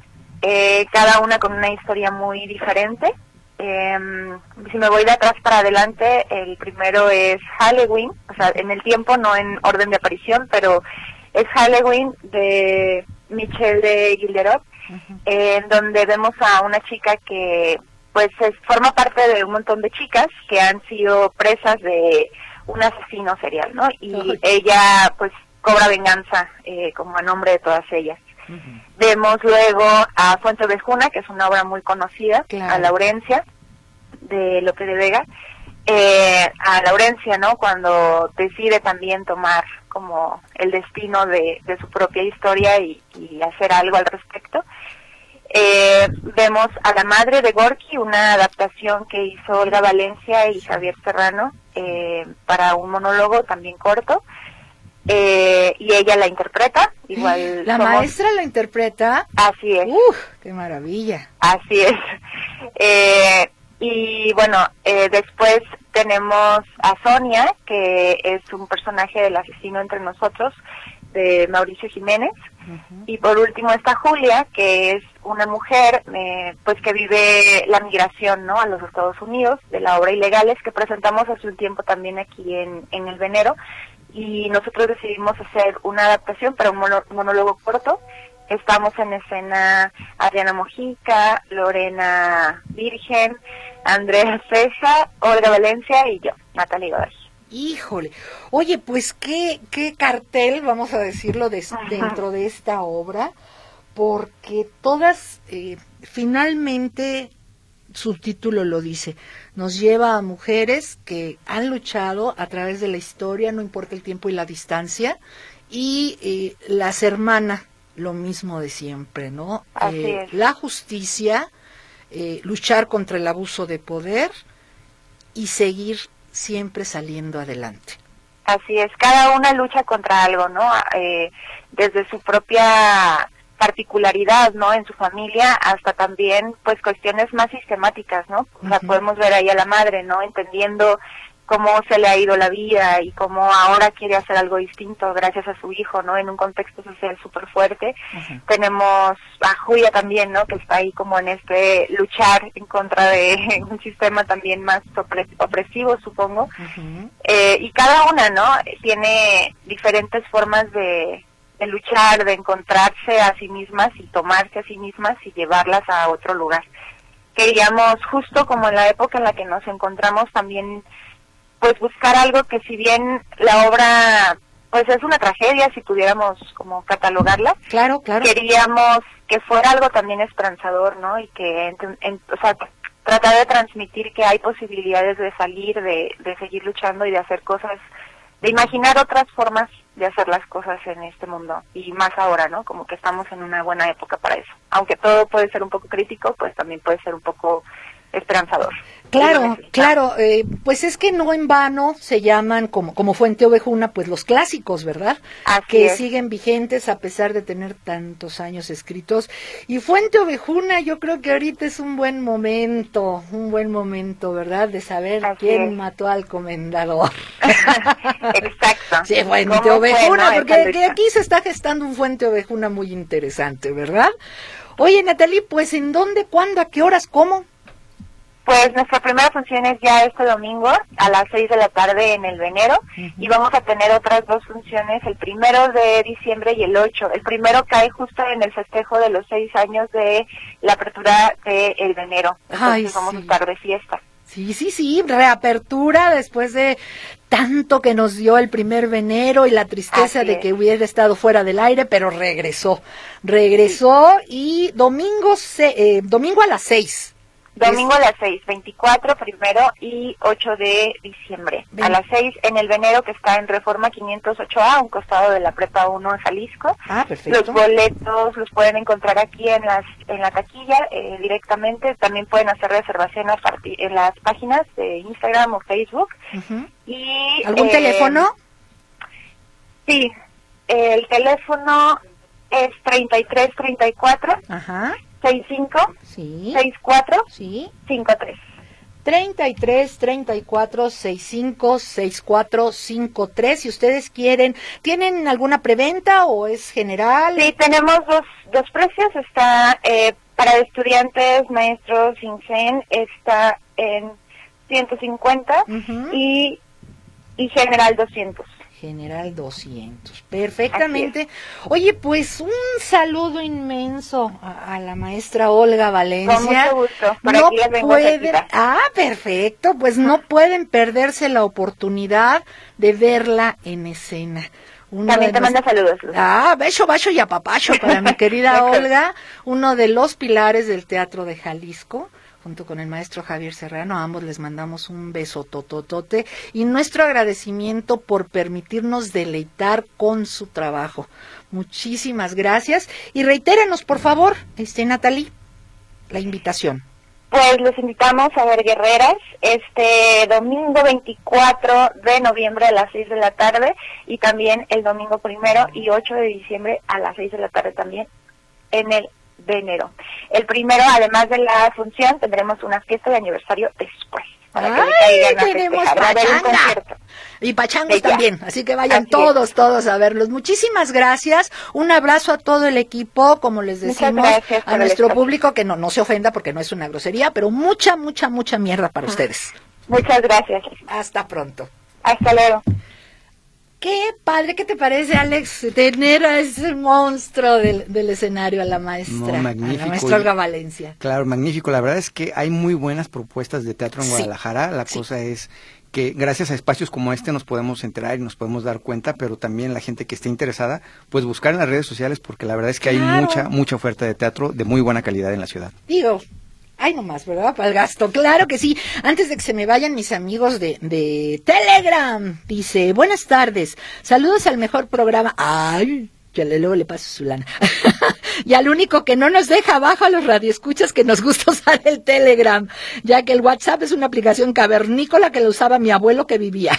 eh, cada una con una historia muy diferente. Eh, si me voy de atrás para adelante, el primero es Halloween, o sea, en el tiempo, no en orden de aparición, pero es Halloween de Michelle de Guilderot, uh-huh. eh, en donde vemos a una chica que pues es, forma parte de un montón de chicas que han sido presas de un asesino serial, ¿no? Y uh-huh. ella pues cobra venganza eh, como a nombre de todas ellas. Uh-huh. Vemos luego a Fuente Ovejuna, que es una obra muy conocida, claro. A Laurencia, de Lope de Vega, eh, a Laurencia, ¿no? Cuando decide también tomar como el destino de, de su propia historia y, y hacer algo al respecto. Eh, vemos a La Madre de Gorky, una adaptación que hizo Olga Valencia y Javier Serrano eh, para un monólogo también corto. Eh, y ella la interpreta igual. ¿La somos... maestra la interpreta? Así es. ¡Uf! ¡Qué maravilla! Así es. Eh, y bueno, eh, después tenemos a Sonia, que es un personaje del asesino entre nosotros, de Mauricio Jiménez. Uh-huh. Y por último está Julia, que es una mujer eh, pues que vive la migración, ¿no?, a los Estados Unidos, de la obra Ilegales, que presentamos hace un tiempo también aquí en, en El Venero, y nosotros decidimos hacer una adaptación para un mono, monólogo corto. Estamos en escena Adriana Mojica, Lorena Virgen, Andrea Cesa, Olga Valencia y yo, Natalia Godoy. Híjole, oye, pues qué, qué cartel, vamos a decirlo, de, dentro de esta obra, porque todas, eh, finalmente, su título lo dice, nos lleva a mujeres que han luchado a través de la historia, no importa el tiempo y la distancia, y eh, las hermanas, lo mismo de siempre, ¿no? Así eh, es. La justicia, eh, luchar contra el abuso de poder y seguir siempre saliendo adelante. Así es, cada una lucha contra algo, ¿no? Eh, desde su propia particularidad, ¿no?, en su familia, hasta también, pues, cuestiones más sistemáticas, ¿no? O sea, uh-huh. podemos ver ahí a la madre, ¿no?, entendiendo cómo se le ha ido la vida y cómo ahora quiere hacer algo distinto gracias a su hijo, ¿no?, en un contexto social súper fuerte. Uh-huh. Tenemos a Julia también, ¿no?, que está ahí como en este luchar en contra de un sistema también más opres- opresivo, supongo. Uh-huh. Eh, y cada una, ¿no?, tiene diferentes formas de, de luchar, de encontrarse a sí mismas y tomarse a sí mismas y llevarlas a otro lugar. Queríamos, justo como en la época en la que nos encontramos, también pues buscar algo que, si bien la obra pues es una tragedia, si pudiéramos como catalogarla, claro, claro, queríamos que fuera algo también esperanzador, ¿no? Y que, en, en, o sea, tratar de transmitir que hay posibilidades de salir, de, de seguir luchando y de hacer cosas, de imaginar otras formas de hacer las cosas en este mundo, y más ahora, ¿no? Como que estamos en una buena época para eso. Aunque todo puede ser un poco crítico, pues también puede ser un poco esperanzador. Claro, claro, eh, pues es que no en vano se llaman como como Fuente Ovejuna, pues los clásicos, ¿verdad? Así que es. Siguen vigentes a pesar de tener tantos años escritos. Y Fuente Ovejuna, yo creo que ahorita es un buen momento, un buen momento, ¿verdad? De saber Así quién es. mató al comendador. Exacto. Sí, Fuente Ovejuna, fue, ¿no? Porque que aquí se está gestando un Fuente Ovejuna muy interesante, ¿verdad? Oye, Natalie, pues ¿en dónde, cuándo, a qué horas, cómo? Pues nuestra primera función es ya este domingo a las seis de la tarde en El Venero, uh-huh. y vamos a tener otras dos funciones, el primero de diciembre y el ocho. El primero cae justo en el festejo de los seis años de la apertura de El Venero. Entonces Ay, vamos sí. a estar de fiesta. Sí, sí, sí, reapertura después de tanto que nos dio el primer Venero y la tristeza Así de es. que hubiera estado fuera del aire, pero regresó, regresó sí. y domingo, se, eh, domingo a las seis. Domingo a las seis, veinticuatro primero y ocho de diciembre. Ven. A las seis en El Venero, que está en Reforma quinientos ocho A, un costado de la Prepa uno en Jalisco. Ah, perfecto. Los boletos los pueden encontrar aquí en las en la taquilla eh, directamente. También pueden hacer reservaciones en las páginas de Instagram o Facebook. Uh-huh. Y ¿Algún eh, teléfono? Sí, el teléfono es treinta y tres treinta y cuatro. Ajá. sesenta y cinco, sí. sesenta y cuatro, sí. cincuenta y tres. treinta y tres, treinta y cuatro, sesenta y cinco, sesenta y cuatro, cincuenta y tres. Si ustedes quieren, ¿tienen alguna preventa o es general? Sí, tenemos dos, dos precios. Está eh, para estudiantes, maestros, INSEN, está en ciento cincuenta uh-huh. y, y general doscientos. General doscientos, perfectamente. Oye, pues un saludo inmenso a, a la maestra Olga Valencia. Con mucho gusto. Por no aquí les vengo pueden, ah, perfecto, pues no pueden perderse la oportunidad de verla en escena. Uno También te los... manda saludos. Luz. Ah, beso, bacho y apapacho para mi querida Olga, uno de los pilares del Teatro de Jalisco. Junto con el maestro Javier Serrano, a ambos les mandamos un beso tototote y nuestro agradecimiento por permitirnos deleitar con su trabajo. Muchísimas gracias y reitérenos, por favor, este Natalie, la invitación. Pues los invitamos a ver Guerreras este domingo veinticuatro de noviembre a las seis de la tarde y también el domingo primero y ocho de diciembre a las seis de la tarde también en el Venero. El primero, además de la función, tendremos una fiesta de aniversario después. Para que ¡Ay, tenemos pachanga! Y pachangos también, así que vayan así todos, es. todos a verlos. Muchísimas gracias, un abrazo a todo el equipo, como les decimos, a nuestro público, que no, no se ofenda porque no es una grosería, pero mucha, mucha, mucha mierda para uh-huh. ustedes. Muchas gracias. Hasta pronto. Hasta luego. Qué padre, ¿qué te parece, Alex, tener a ese monstruo del, del escenario, a la maestra, no, magnífico. a la maestra Olga Valencia? Claro, magnífico. La verdad es que hay muy buenas propuestas de teatro en sí. Guadalajara. La sí. cosa es que gracias a espacios como este nos podemos enterar y nos podemos dar cuenta, pero también la gente que esté interesada, pues buscar en las redes sociales, porque la verdad es que claro. hay mucha, mucha oferta de teatro de muy buena calidad en la ciudad. Digo... Ay, nomás, ¿verdad? Para el gasto. Claro que sí. Antes de que se me vayan mis amigos de, de Telegram, dice, buenas tardes, saludos al mejor programa. Ay, ya le, luego le paso su lana. Y al único que no nos deja abajo a los radioescuchas que nos gusta usar el Telegram, ya que el WhatsApp es una aplicación cavernícola que la usaba mi abuelo que vivía.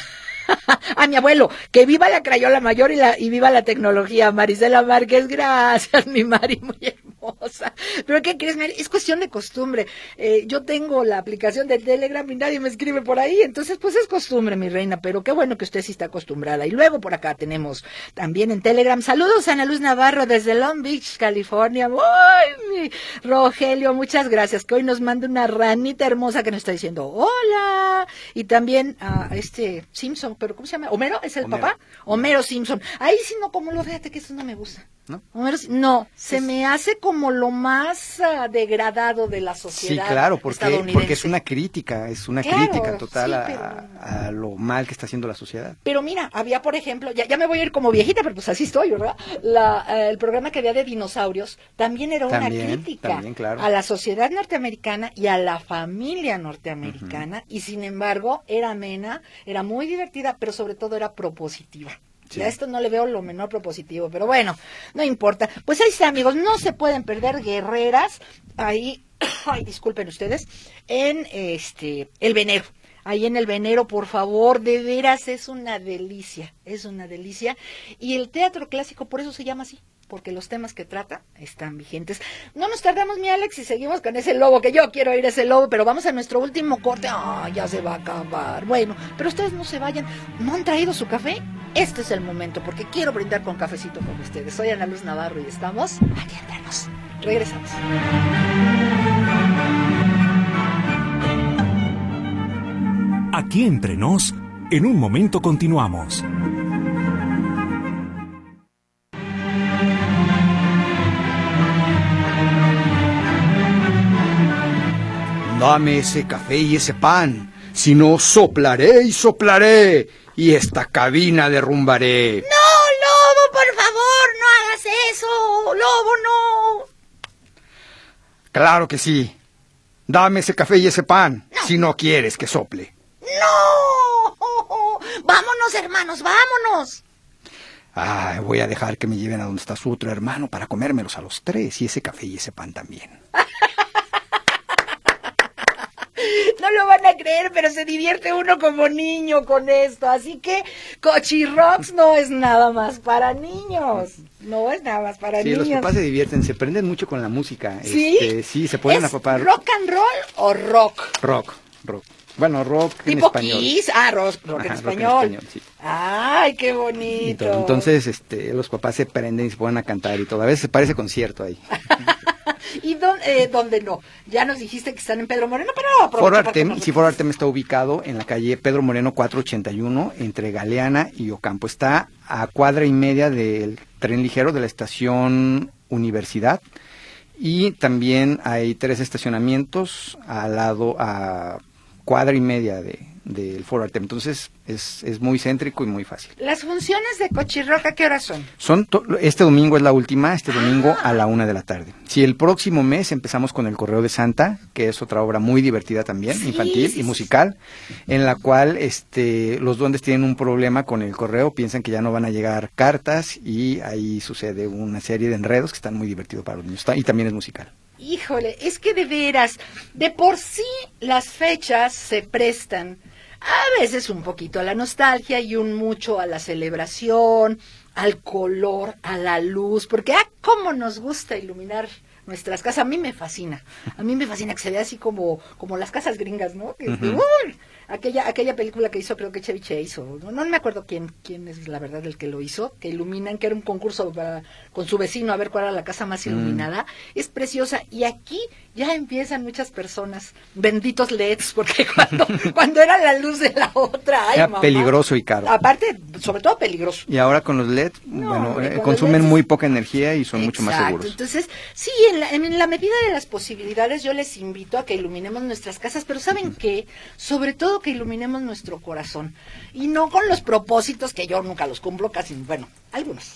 A mi abuelo, que viva la Crayola Mayor y, la, y viva la tecnología. Marisela Márquez, gracias, mi Mari, muy hermosa. Pero ¿qué crees, Mari? Es cuestión de costumbre. Eh, yo tengo la aplicación de Telegram y nadie me escribe por ahí, entonces pues es costumbre, mi reina, pero qué bueno que usted sí está acostumbrada. Y luego por acá tenemos también en Telegram, saludos a Ana Luz Navarro desde Long Beach, California. ¡Uy, mi Rogelio, muchas gracias, que hoy nos manda una ranita hermosa que nos está diciendo hola. Y también a este Simpson, pero ¿cómo se llama? ¿Homero? ¿Es el Homero. papá? Homero Simpson. Ahí sí no, como lo, fíjate que eso no me gusta. ¿No? Homero, no, se es... me hace como lo más uh, degradado de la sociedad. Sí, claro, porque, porque es una crítica, es una claro, crítica total sí, a, pero... a lo mal que está haciendo la sociedad. Pero mira, había, por ejemplo, ya, ya me voy a ir como viejita, pero pues así estoy, ¿verdad? La, uh, el programa que había de dinosaurios también era también, una crítica también, claro. a la sociedad norteamericana y a la familia norteamericana, uh-huh. y sin embargo era amena, era muy divertida, pero sobre todo era propositiva. Sí. A esto no le veo lo menor propositivo, pero bueno, no importa. Pues ahí está, amigos, no se pueden perder Guerreras, ahí, ay, disculpen ustedes, en este el Venero. Ahí en el Venero, por favor, de veras es una delicia, es una delicia. Y el teatro clásico por eso se llama así, porque los temas que trata están vigentes. No nos tardamos, mi Alex, y seguimos con ese lobo, que yo quiero oír ese lobo, pero vamos a nuestro último corte. ¡Ah, oh, ya se va a acabar! Bueno, pero ustedes no se vayan. ¿No han traído su café? Este es el momento, porque quiero brindar con cafecito con ustedes. Soy Ana Luz Navarro y estamos aquí entramos. Regresamos. Aquí entre nos, en un momento continuamos. Dame ese café y ese pan, si no soplaré y soplaré, y esta cabina derrumbaré. ¡No, Lobo, por favor, no hagas eso! ¡Lobo, no! Claro que sí. Dame ese café y ese pan, no. si no quieres que sople. ¡No! ¡Vámonos, hermanos, vámonos! Ay, voy a dejar que me lleven a donde está su otro hermano para comérmelos a los tres, y ese café y ese pan también. No lo van a creer, pero se divierte uno como niño con esto. Así que Cochirrocks no es nada más para niños. No es nada más para sí, niños. Sí, los papás se divierten, se prenden mucho con la música. ¿Sí? Este, sí, se ponen a papar. ¿Rock and roll o rock? Rock, rock. Bueno, rock en ¿Tipo español. Kiss? Ah, rock, rock, Ajá, en español. rock en español, sí. Ay, qué bonito. Entonces, este, los papás se prenden y se ponen a cantar y todo. A veces parece concierto ahí. ¿Y dónde, eh, dónde no? Ya nos dijiste que están en Pedro Moreno, pero... Foro Artem, sí, Foro Artem está ubicado en la calle Pedro Moreno cuatrocientos ochenta y uno, entre Galeana y Ocampo. Está a cuadra y media del tren ligero de la estación Universidad. Y también hay tres estacionamientos al lado, a cuadra y media de del Foro Artem. Entonces es, es muy céntrico y muy fácil. ¿Las funciones de Cochirrock a qué hora son? Son to- este domingo es la última, este domingo ah. a la una de la tarde. Si el próximo mes empezamos con El Correo de Santa, que es otra obra muy divertida también, sí, infantil sí, y musical, sí. en la cual este los duendes tienen un problema con el correo, piensan que ya no van a llegar cartas y ahí sucede una serie de enredos que están muy divertidos para los niños. Y también es musical. Híjole, es que de veras, de por sí las fechas se prestan a veces un poquito a la nostalgia y un mucho a la celebración, al color, a la luz, porque ah, cómo nos gusta iluminar nuestras casas. A mí me fascina, a mí me fascina que se vea así como, como las casas gringas, ¿no? Que, uh-huh. uy, aquella, aquella película que hizo, creo que Chevy Chase, o no, no me acuerdo quién, quién es la verdad el que lo hizo, que iluminan, que era un concurso para, con su vecino a ver cuál era la casa más iluminada, mm. es preciosa, y aquí ya empiezan muchas personas, benditos L E Ds, porque cuando, cuando era la luz de la otra, ay, era mamá, peligroso y caro. Aparte, sobre todo peligroso. Y ahora con los L E D, no, bueno, eh, consumen L E Ds muy poca energía y son exacto, mucho más seguros. Entonces, sí, en la, en la medida de las posibilidades yo les invito a que iluminemos nuestras casas, pero ¿saben uh-huh. qué? Sobre todo que iluminemos nuestro corazón, y no con los propósitos que yo nunca los cumplo casi, bueno, algunos.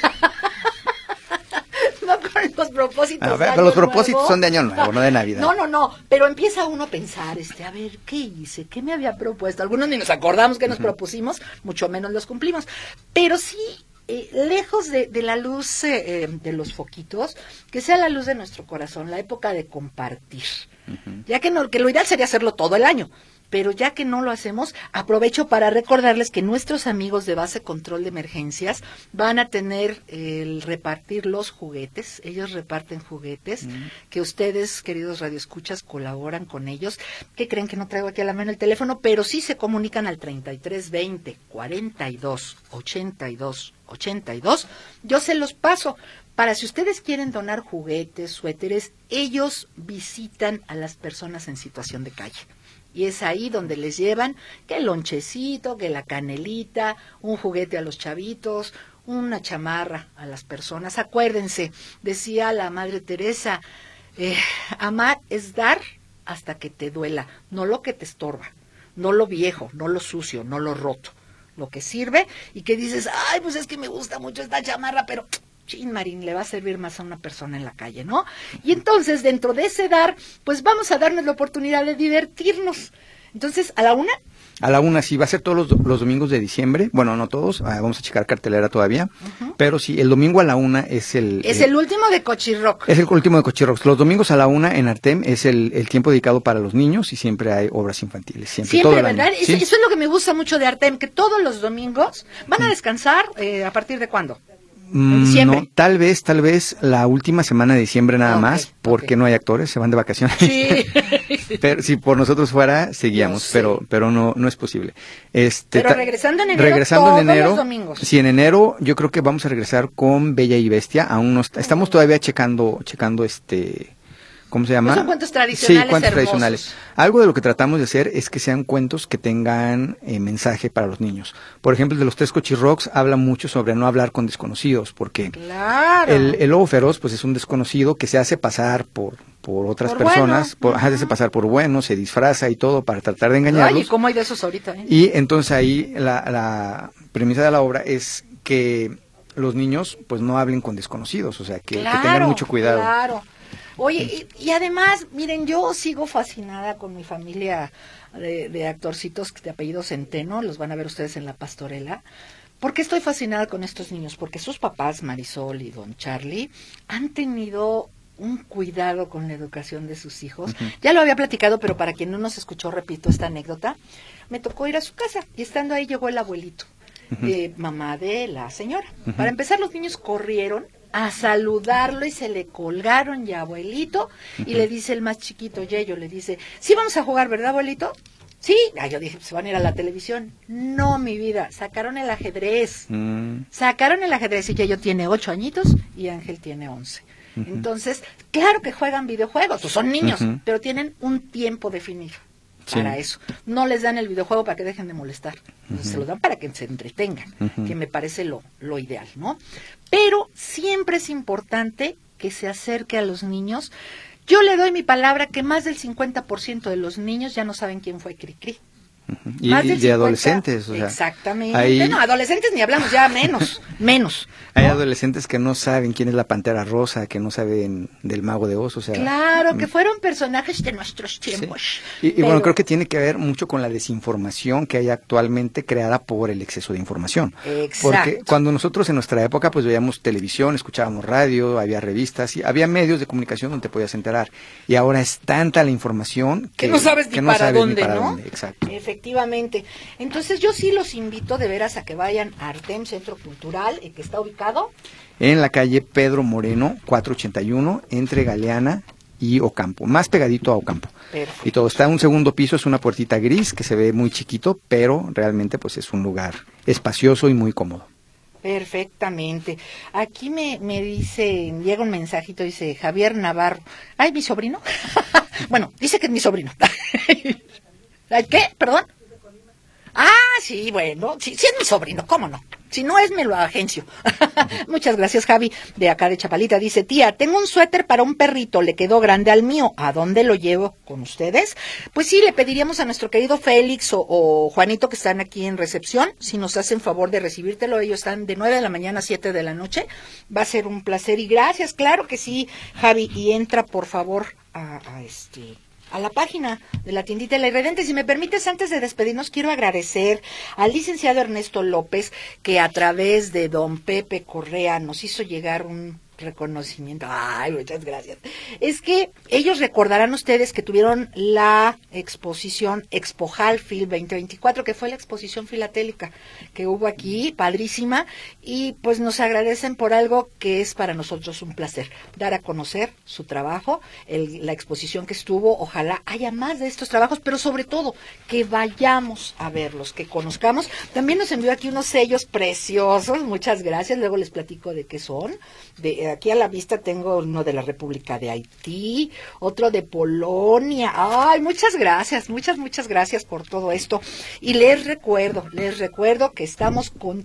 No con los propósitos a ver, de pero los propósitos nuevo. Son de año nuevo, no de Navidad. No, no, no, pero empieza uno a pensar, este, a ver, ¿qué hice? ¿Qué me había propuesto? Algunos ni nos acordamos que nos uh-huh. propusimos, mucho menos los cumplimos, pero sí, eh, lejos de, de la luz eh, de los foquitos, que sea la luz de nuestro corazón, la época de compartir, uh-huh. ya que, no, que lo ideal sería hacerlo todo el año, pero ya que no lo hacemos, aprovecho para recordarles que nuestros amigos de Base Control de Emergencias van a tener el repartir los juguetes, ellos reparten juguetes, mm. que ustedes, queridos radioescuchas, colaboran con ellos, que creen que no traigo aquí a la mano el teléfono, pero sí se comunican al treinta y tres veinte, cuarenta y dos, ochenta y dos, ochenta y dos, yo se los paso. Para si ustedes quieren donar juguetes, suéteres, ellos visitan a las personas en situación de calle. Y es ahí donde les llevan que el lonchecito, que la canelita, un juguete a los chavitos, una chamarra a las personas. Acuérdense, decía la Madre Teresa, eh, amar es dar hasta que te duela, no lo que te estorba, no lo viejo, no lo sucio, no lo roto, lo que sirve y que dices, ay, pues es que me gusta mucho esta chamarra, pero... Chin, Marín, le va a servir más a una persona en la calle, ¿no? Y entonces, dentro de ese dar, pues vamos a darnos la oportunidad de divertirnos. Entonces, ¿a la una? A la una, sí, va a ser todos los, los domingos de diciembre. Bueno, no todos, ah, vamos a checar cartelera todavía. Uh-huh. Pero sí, el domingo a la una es el... Es el, el último de Cochirrock. Es el último de Cochirrock. Los domingos a la una en Artem es el, el tiempo dedicado para los niños y siempre hay obras infantiles. Siempre, siempre todo el ¿verdad? año. Eso, ¿sí? Eso es lo que me gusta mucho de Artem, que todos los domingos van a descansar, eh, ¿a partir de cuándo? No, tal vez, tal vez la última semana de diciembre nada okay, más, porque okay. no hay actores, se van de vacaciones. Sí. Pero si por nosotros fuera, seguíamos, no pero pero no no es posible. Este, pero regresando en enero, regresando todos en enero, los domingos. Sí, en enero yo creo que vamos a regresar con Bella y Bestia, aún no está, estamos todavía checando checando este ¿cómo se llama? Son cuentos tradicionales. Sí, cuentos hermosos. tradicionales. Algo de lo que tratamos de hacer es que sean cuentos que tengan eh, mensaje para los niños. Por ejemplo, el de los tres Cochirrocks habla mucho sobre no hablar con desconocidos, porque claro. el, el lobo feroz pues es un desconocido que se hace pasar por por otras por personas, bueno. por, uh-huh. hace pasar por bueno, se disfraza y todo para tratar de engañarlos. Ay, ¿cómo hay de esos ahorita? Eh? Y entonces ahí la, la premisa de la obra es que los niños pues no hablen con desconocidos, o sea, que, claro, que tengan mucho cuidado. Claro. Oye, y, y además, miren, yo sigo fascinada con mi familia de, de actorcitos de apellido Centeno, los van a ver ustedes en La Pastorela. ¿Por qué estoy fascinada con estos niños? Porque sus papás, Marisol y don Charlie, han tenido un cuidado con la educación de sus hijos. Uh-huh. Ya lo había platicado, pero para quien no nos escuchó, repito esta anécdota. Me tocó ir a su casa y estando ahí llegó el abuelito, uh-huh. de mamá de la señora. Uh-huh. Para empezar, los niños corrieron a saludarlo y se le colgaron ya, abuelito, uh-huh. y le dice el más chiquito, Yeyo, le dice, sí vamos a jugar, ¿verdad, abuelito? Sí, ah, yo dije, se van a ir a la televisión. No, mi vida, sacaron el ajedrez, mm. sacaron el ajedrez y Yeyo tiene ocho añitos y Ángel tiene once. Uh-huh. Entonces, claro que juegan videojuegos, pues son niños, uh-huh. pero tienen un tiempo definido. Para sí. eso. No les dan el videojuego para que dejen de molestar. Uh-huh. Se lo dan para que se entretengan, uh-huh. que me parece lo, lo ideal, ¿no? Pero siempre es importante que se acerque a los niños. Yo le doy mi palabra que más del cincuenta por ciento de los niños ya no saben quién fue Cricri. Uh-huh. Y, y de adolescentes, o sea, exactamente. Hay... No, adolescentes ni hablamos, ya menos, menos. ¿no? Hay adolescentes que no saben quién es la Pantera Rosa, que no saben del Mago de Oz, o sea... Claro, que fueron personajes de nuestros tiempos. Sí. Y, pero... y bueno, creo que tiene que ver mucho con la desinformación que hay actualmente creada por el exceso de información. Exacto. Porque cuando nosotros en nuestra época pues veíamos televisión, escuchábamos radio, había revistas, y había medios de comunicación donde te podías enterar. Y ahora es tanta la información que, que no sabes ni que no para sabes dónde, ni para ¿no? Dónde. Exacto. Efectivamente. Entonces yo sí los invito de veras a que vayan a Artem Centro Cultural, eh, que está ubicado en la calle Pedro Moreno, cuatrocientos ochenta y uno, entre Galeana y Ocampo, más pegadito a Ocampo. Perfecto. Y todo está en un segundo piso, es una puertita gris que se ve muy chiquito, pero realmente pues es un lugar espacioso y muy cómodo. Perfectamente. Aquí me, me dice, llega un mensajito, dice Javier Navarro. Ay, ¿mi sobrino? Bueno, dice que es mi sobrino. ¿Qué? ¿Perdón? Ah, sí, bueno, sí, sí es mi sobrino, ¿cómo no? Si no es, me lo agencio. Muchas gracias, Javi, de acá de Chapalita. Dice, tía, tengo un suéter para un perrito, le quedó grande al mío. ¿A dónde lo llevo con ustedes? Pues sí, le pediríamos a nuestro querido Félix o, o Juanito, que están aquí en recepción, si nos hacen favor de recibírtelo. Ellos están de nueve de la mañana a siete de la noche. Va a ser un placer y gracias, claro que sí, Javi. Y entra, por favor, a, a este... a la página de la tiendita de La Irredente. Si me permites, antes de despedirnos, quiero agradecer al licenciado Ernesto López, que a través de don Pepe Correa nos hizo llegar un reconocimiento. Ay, muchas gracias. Es que ellos recordarán ustedes que tuvieron la exposición Expo Halfil veinte veinticuatro, que fue la exposición filatélica que hubo aquí, padrísima, y pues nos agradecen por algo que es para nosotros un placer, dar a conocer su trabajo, el, la exposición que estuvo. Ojalá haya más de estos trabajos, pero sobre todo que vayamos a verlos, que conozcamos. También nos envió aquí unos sellos preciosos, muchas gracias, luego les platico de qué son. De aquí a la vista tengo uno de la República de Haití, otro de Polonia. Ay, muchas gracias, muchas, muchas gracias por todo esto. Y les recuerdo, les recuerdo que estamos con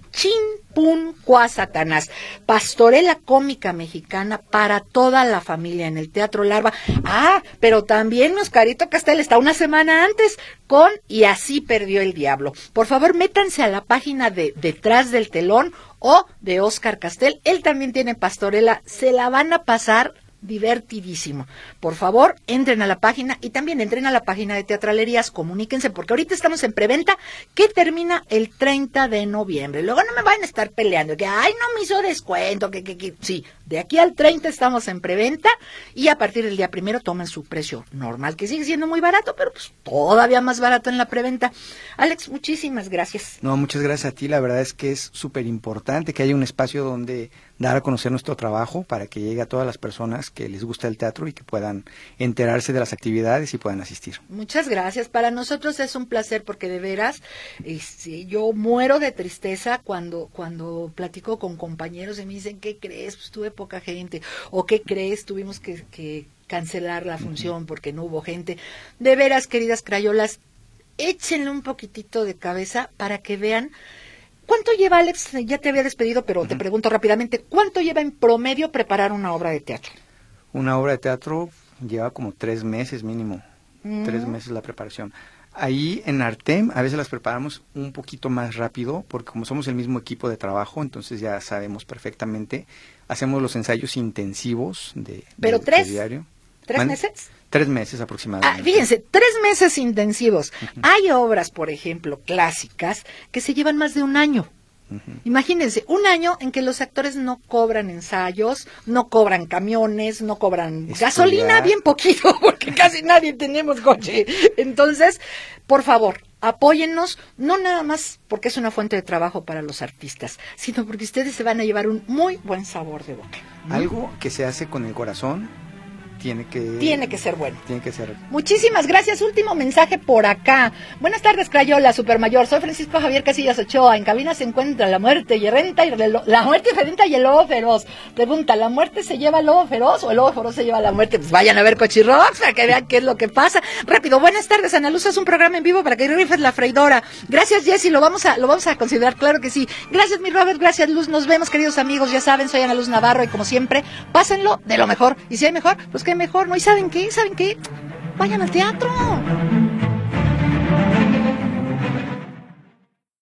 Chimpún Satanás, pastorela cómica mexicana para toda la familia en el Teatro Larva. Ah, pero también Oscarito Castel está una semana antes con Y así perdió el diablo. Por favor, métanse a la página de Detrás del Telón o de Óscar Castel. Él también tiene pastorela, se la van a pasar divertidísimo. Por favor, entren a la página y también entren a la página de Teatralerías, comuníquense, porque ahorita estamos en preventa que termina el treinta de noviembre. Luego no me van a estar peleando, que ay, no me hizo descuento, que, que, que, sí, de aquí al treinta estamos en preventa y a partir del día primero tomen su precio normal, que sigue siendo muy barato, pero pues todavía más barato en la preventa. Alex, muchísimas gracias. No, muchas gracias a ti, la verdad es que es súper importante que haya un espacio donde dar a conocer nuestro trabajo para que llegue a todas las personas que les gusta el teatro y que puedan enterarse de las actividades y puedan asistir. Muchas gracias. Para nosotros es un placer porque de veras este, yo muero de tristeza cuando cuando platico con compañeros y me dicen, ¿qué crees? Pues tuve poca gente. O ¿qué crees? Tuvimos que, que cancelar la función uh-huh. porque no hubo gente. De veras, queridas crayolas, échenle un poquitito de cabeza para que vean. ¿Cuánto lleva, Alex? Ya te había despedido, pero uh-huh. te pregunto rápidamente, ¿cuánto lleva en promedio preparar una obra de teatro? Una obra de teatro lleva como tres meses mínimo, uh-huh. tres meses la preparación. Ahí en Artem a veces las preparamos un poquito más rápido, porque como somos el mismo equipo de trabajo, entonces ya sabemos perfectamente, hacemos los ensayos intensivos de, ¿Pero de, tres? de diario. ¿Tres Man, meses? Tres meses aproximadamente. Ah, fíjense, tres meses intensivos. Uh-huh. Hay obras, por ejemplo, clásicas, que se llevan más de un año. Uh-huh. Imagínense, un año en que los actores no cobran ensayos, no cobran camiones, no cobran Estudiar. gasolina, bien poquito, porque casi nadie tenemos coche. Entonces, por favor, apóyennos, no nada más porque es una fuente de trabajo para los artistas, sino porque ustedes se van a llevar un muy buen sabor de boca. Algo que se hace con el corazón. Tiene que, tiene que ser bueno. Tiene que ser. Muchísimas gracias. Último mensaje por acá. Buenas tardes, Crayola, Supermayor. Soy Francisco Javier Casillas Ochoa. En cabina se encuentra la muerte y renta y relo... la muerte ferenta y el lobo feroz. Pregunta, ¿la muerte se lleva al lobo feroz o el lobo feroz se lleva a la muerte? Pues vayan a ver Cochirrox para que vean qué es lo que pasa. Rápido, buenas tardes. Ana Luz es un programa en vivo para que rifes la freidora. Gracias, Jessy. Lo vamos a, lo vamos a considerar, claro que sí. Gracias, mi Robert. Gracias, Luz. Nos vemos, queridos amigos. Ya saben, soy Ana Luz Navarro y como siempre, pásenlo de lo mejor. Y si hay mejor, pues qué mejor, ¿no? ¿Y saben qué? ¿Saben qué? Vayan al teatro.